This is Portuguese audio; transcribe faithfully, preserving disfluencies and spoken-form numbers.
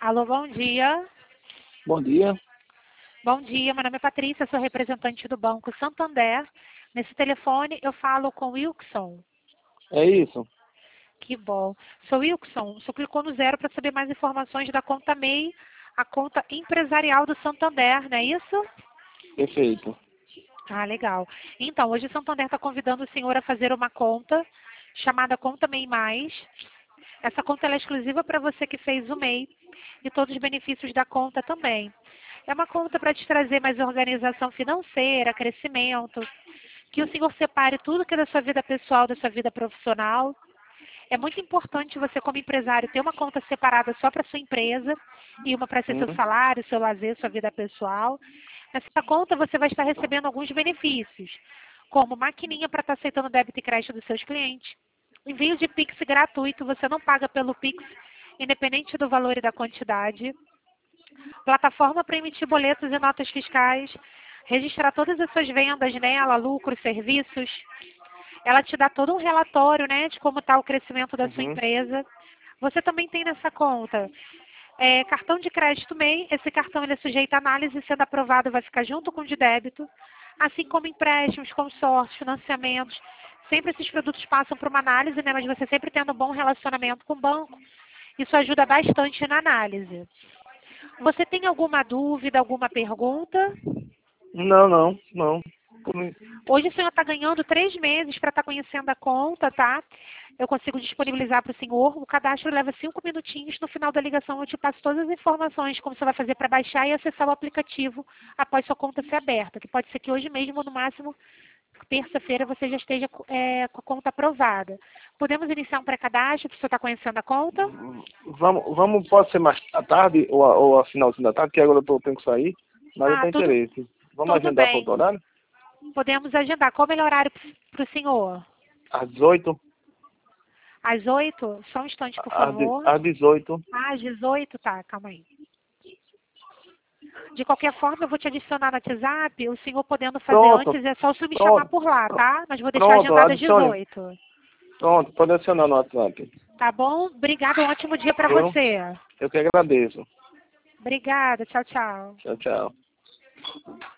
Alô, bom dia. Bom dia. Bom dia, meu nome é Patrícia, sou representante do Banco Santander. Nesse telefone eu falo com o Wilson. É isso? Que bom. Sou Wilson, só clicou no zero para saber mais informações da conta M E I, a conta empresarial do Santander, não é isso? Perfeito. Ah, legal. Então, hoje o Santander está convidando o senhor a fazer uma conta chamada Conta M E I Mais. Essa conta ela é exclusiva para você que fez o M E I e todos os benefícios da conta também. É uma conta para te trazer mais organização financeira, crescimento, que o senhor separe tudo que é da sua vida pessoal, da sua vida profissional. É muito importante você, como empresário, ter uma conta separada só para sua empresa e uma para ser seu Hum, salário, seu lazer, sua vida pessoal. Nessa conta você vai estar recebendo alguns benefícios, como maquininha para estar aceitando débito e crédito dos seus clientes. Envio de Pix gratuito, você não paga pelo Pix, independente do valor e da quantidade. Plataforma para emitir boletos e notas fiscais. Registrar todas as suas vendas nela, lucros, serviços. Ela te dá todo um relatório, né, de como está o crescimento da sua uhum. empresa. Você também tem nessa conta é, cartão de crédito M E I. Esse cartão ele é sujeito à análise, sendo aprovado vai ficar junto com o de débito. Assim como empréstimos, consórcios, financiamentos. Sempre esses produtos passam por uma análise, né, mas você sempre tendo um bom relacionamento com o banco. Isso ajuda bastante na análise. Você tem alguma dúvida, alguma pergunta? Não, não, não. Por- Hoje o senhor está ganhando três meses para estar conhecendo a conta, tá? Eu consigo disponibilizar para o senhor. O cadastro leva cinco minutinhos. No final da ligação eu te passo todas as informações, como você vai fazer para baixar e acessar o aplicativo após sua conta ser aberta. Que pode ser que hoje mesmo, no máximo, terça-feira, você já esteja é, com a conta aprovada. Podemos iniciar um pré-cadastro para o senhor estar conhecendo a conta? Vamos, vamos, pode ser mais à tarde ou, a, ou a finalzinho da tarde, que agora eu tô, tenho que sair, mas eu Ah, tenho tudo, interesse. Vamos tudo agendar para outro bem. horário? Podemos agendar. Qual o melhor horário para o senhor? Às dezoito? Às oito? Só um instante, por Às, de- favor. às dezoito? Ah, às dezoito? Tá, calma aí. De qualquer forma, eu vou te adicionar no WhatsApp. O senhor podendo fazer Pronto, antes, é só o senhor me chamar pronto, por lá, pronto, tá? Mas vou deixar pronto, agendado às adicione. dezoito. Pronto, pode adicionar no WhatsApp. Tá bom? Obrigada, um ótimo dia para Viu? você. Eu que agradeço. Obrigada, tchau, tchau. Tchau, tchau.